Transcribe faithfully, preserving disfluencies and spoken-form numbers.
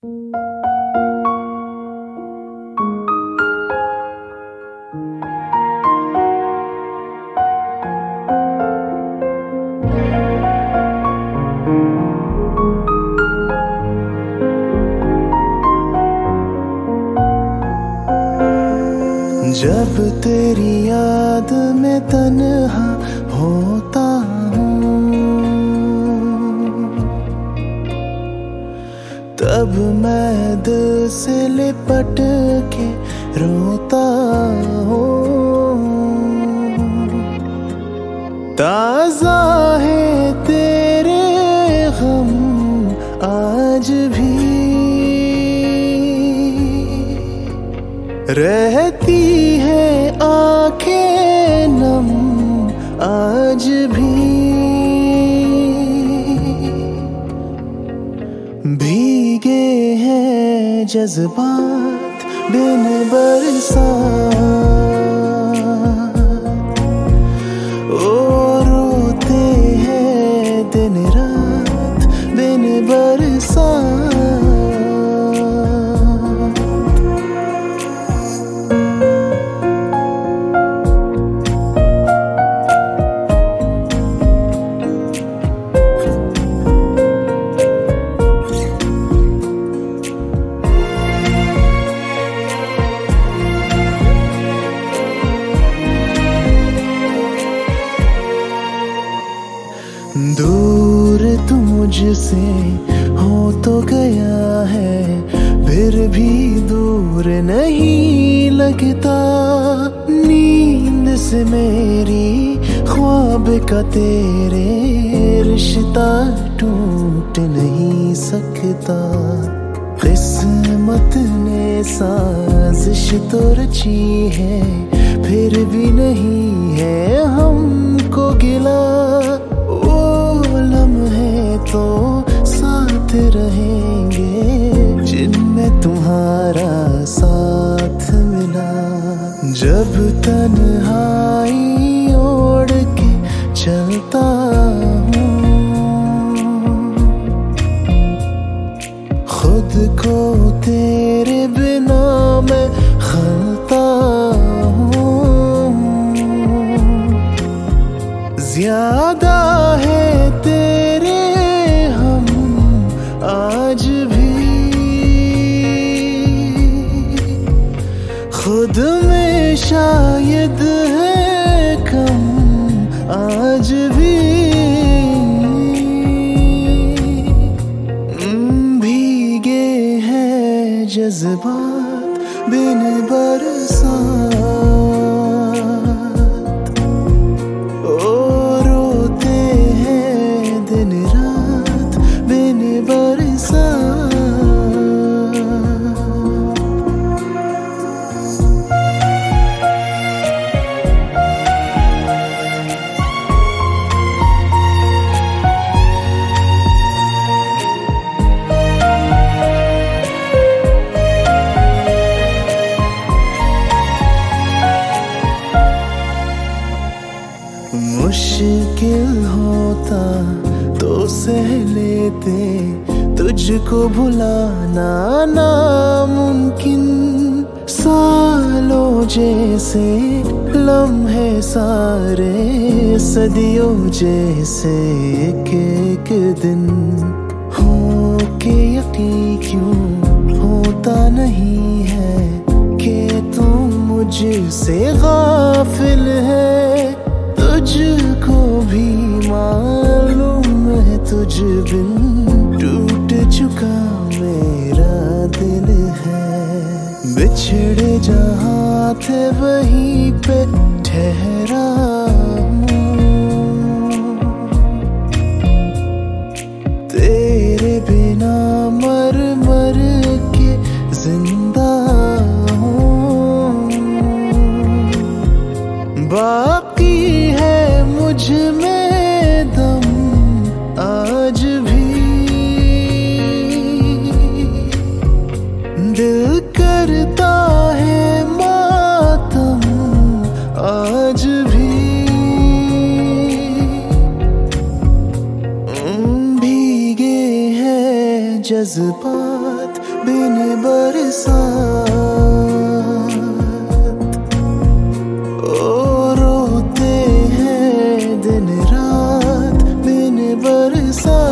जब तेरी याद में तन्हा होता हूँ, तब मैं दिल से लिपट के रोता हूँ। ताज़ा है तेरे गम आज भी, रहती है आंखें नम आज भी। भीगे हैं जज्बात बिन बरसात, ओ रोते हैं दिन रात बिन बरसात। दूर तू मुझसे हो तो गया है, फिर भी दूर नहीं लगता। नींद से मेरी ख्वाब का तेरे रिश्ता टूट नहीं सकता। किस्मत ने साजिश तो रची है, फिर भी नहीं है हमको गिला। तो साथ रहेंगे जिनमें तुम्हारा साथ मिला। जब तन्हाई ओढ़ के चलता हूँ, खुद को तेरे बिना मैं खलता हूँ। ज्यादा है तेरे आज भी, खुद में शायद है कम आज भी। भीगे हैं जज्बात बिन बरसात, ओ रोते हैं दिन रात बिन बरसात। मुश्किल होता तो सह लेते, तुझको भुलाना नामुमकिन। सालों जैसे लम्हे सारे, सदियों जैसे एक एक दिन। हो के यकीन क्यों होता नहीं है कि तू मुझसे गाफिल है। तुझको भी मालूम है तुझ बिन टूट चुका मेरा दिल है। बिछड़े जहाँ थे वहीं पे ठहरा हूँ, तेरे बिना मर मर के जिंदा हूँ। बाकी है मुझ में दम आज भी, दिल करता है मातम आज भी। भीगे हैं जज्बात सा